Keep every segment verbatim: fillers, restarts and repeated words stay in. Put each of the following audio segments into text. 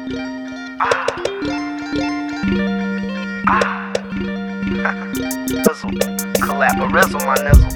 Ah. Ah. Rizzle. Collaborism, my nizzle.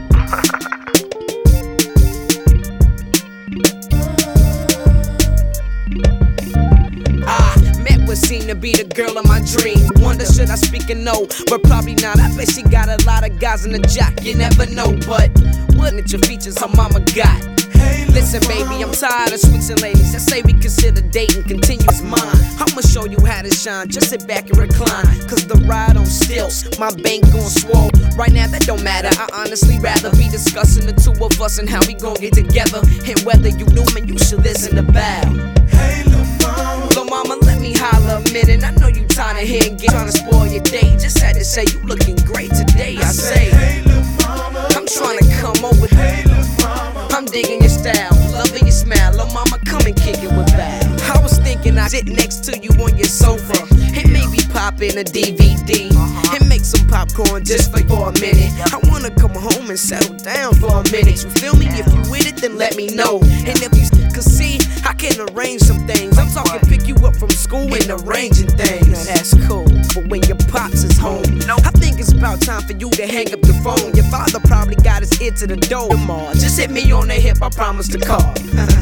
What seemed to be the girl of my dream. Wonder should I speak or no, but probably not. I bet she got a lot of guys in the jock, you never know. But what at your features her mama got? Hey, listen, baby, I'm tired of switching ladies. I say we consider dating continuous mine. I'ma show you how to shine. Just sit back and recline, cause the ride on stilts, my bank gon' swole. Right now that don't matter. I honestly rather be discussing the two of us and how we gon' get together, and whether you knew me, you should listen to Bow. Hey, lil' mama, lil' mama, let me holler a minute. I know you tired of hearing get trying to spoil your day. Just had to say you looking great today. I say, hey, lil' mama, I'm trying to come over. Hey, lil' mama, I'm digging your style, loving your smile. Lil' mama, come and kick it with Bow. I was thinking I'd sit next to you on your sofa and maybe pop in a D V D and make some popcorn just for, for a minute. I wanna come home and settle down for a minute. You feel me? If you with it, then let me know. And if you could see, I can arrange some things. I'm talking pick you up from school and arranging things. Now that's cool, but when your pops is home, I think it's about time for you to hang up the phone. Your father probably got his ear to the door. Tomorrow, just hit me on the hip, I promise to call.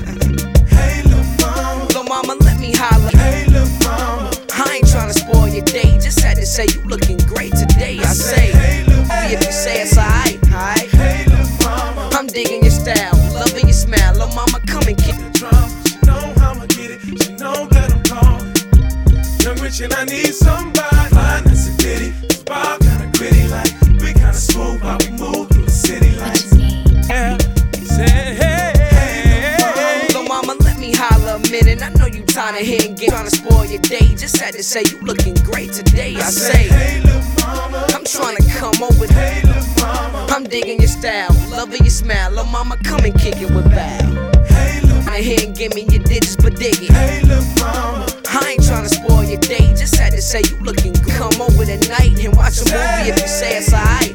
Hey, lil' mama, lil' mama, let me holler. Hey, lil' mama, I ain't tryna spoil your day. Just had to say you looking great today. I say, hey, lil' if you say it's alright, alright. Hey, lil' mama, I'm digging your style, loving your smile. Lil' mama, come and kick the drum. She know how I'ma get it. She know that I'm calling. Young, rich, and I need somebody. Fine, that's a ditty. Spot kinda gritty, like we kinda smooth while we move through the city, like. Yeah, say hey, hey, lil' mama, let me holler a minute. I know you tired of hearing get trying to spoil your day. Just had to say you looking great today. I say, hey, lil' mama, I'm trying to come over. Hey, lil' mama, I'm digging your style, loving your smile. Lil' mama, come and kick it with Bow. Hey, lil' I here and give me your digits, but dig it. Hey, lil' mama, I ain't tryna spoil your day. Just had to say you looking good. Come over tonight and watch a movie if you say it's alright.